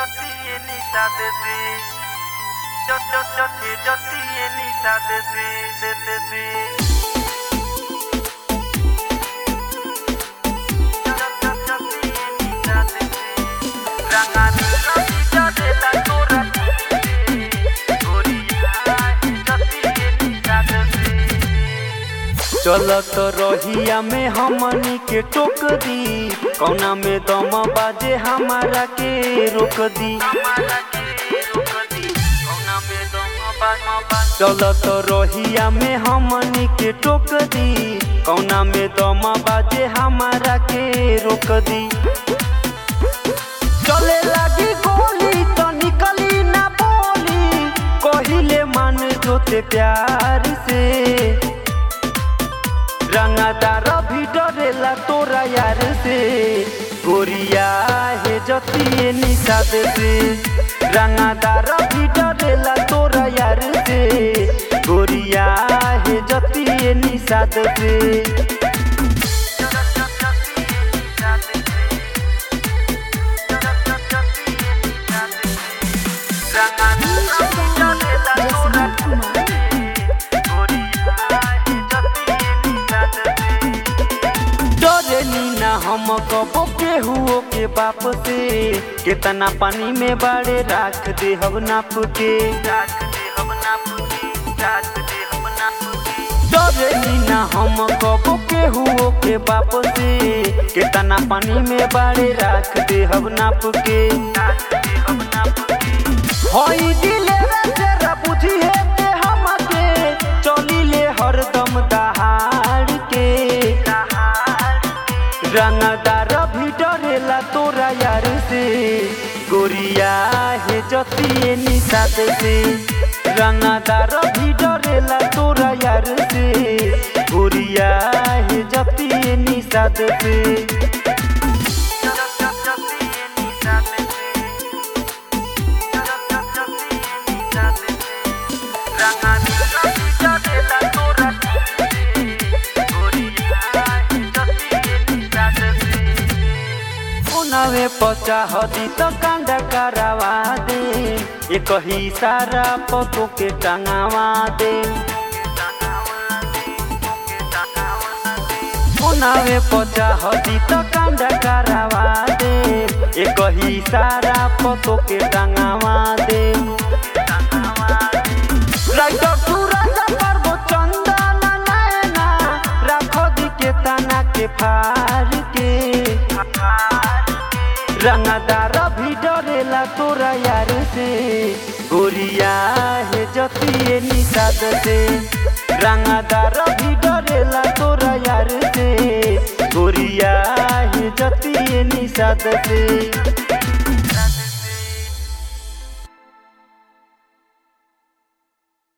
चलत रहिया में हमनी के टोक दी, कौना में दम बाजे हमारा के रोक दी। चलत रहिया में हमनी के टोक दी, कौना में दम बाजे हमारा के रोक दी। चले लगी गोली तो निकली ना बोली, कहिले मान जोते प्यार से। रंगदार भी डरेला तोरा यार से, गोरिया है जतिए निषाद से। रंगदार भी डरेला तोरा यार से, गोरिया है जतिए निषाद से। हम कबो केहू के बाप से, कितना पानी में बाड़े राख दे हम नाप के। डरेनी ना हम कबो केहू के बाप से, कितना पानी में बाड़े राख दे हम नाप के। होई दिले तेरा बुझी है के हमके, चली ले हरदम दहाड़ के। रंगदार भी डरेला तोरा यार से, गोरिया है जतिए निषाद से। रंगदार भी डरेला तोरा यार से, गोरिया है जतिए निषाद से। नवे पचाह दी तो कांडा करावा दे, एक ही सारा पतो के टंगावा दे। नवे पचाह दी तो कांडा करावा दे, एक ही सारा पतो के टंगावा दे। चंदना नैना राखो दी के तना के फार के। रंगदार भी डरेला तोरा यार से, गोरिया है जतिए निषाद से। रंगदार भी डरेला तोरा यार से, गोरिया है जतिए निषाद से।